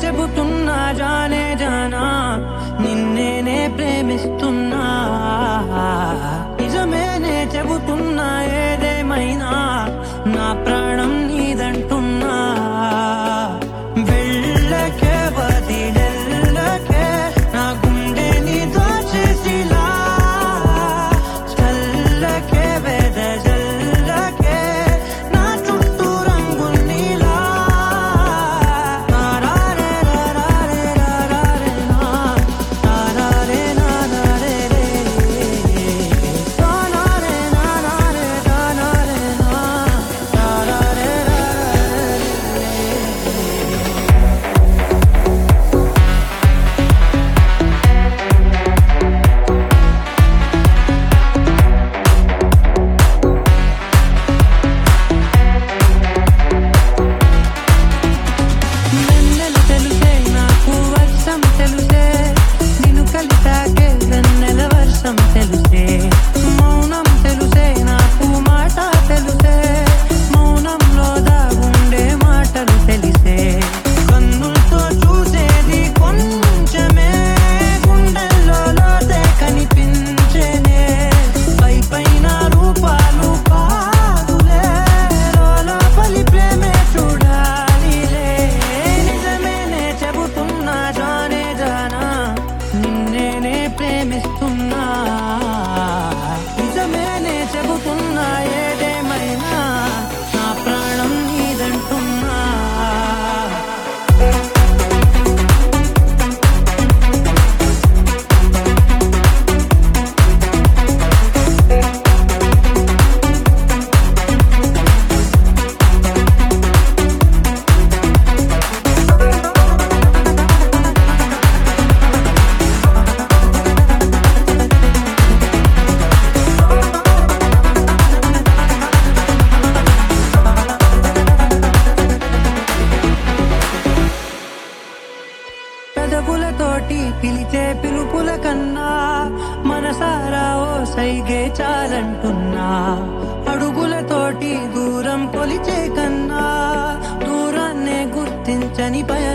చెబుతున్నా జానే జానా నిన్నేనే ప్రేమిస్తున్నా నిజమేనే చెబుతున్నా ఏదేమైనా నా ప్రాణం నీదంటున్నా వెళ్ళకే వదిలెళ్ళకే నా గుండెని దోచేసిలా చల్లకే వెదజల్లకే నా చుట్టూ రంగుల్నిలా తారారే రారే రారే నా తారారే నారే రే తారారే నారే తారారే నా తారారే వెన్నెల తెలుసే నాకు వర్షం తెలుసే నిన్ను కలిసాకే వెన్నెల వర్షం తెలుసే మౌనం తెలుసే నాకు మాట తెలుసే మౌనంలో దాగుండే మాటలు తెలిసే కన్నులతో చూసేది కొంచెమే గుండెల్లో లోతే కనిపించేనే పైన రూపాలు కాదులే లోపలి ప్రేమే చూడాలిలే నిజమేనే చెబుతున్నా జానే జానా నిన్నేనే ప్రేమిస్తున్నా నిజమేనే చెబుతున్నా ఏదేమైనా నా ప్రాణం నీదంటున్నా పెదవులతోటి పిలిచే పిలుపుల కన్నా మనసారా ఓ సైగే చాలంటున్నా అడుగులతోటి దూరం కొలిచే కన్నా దూరాన్నే గుర్తించని భయం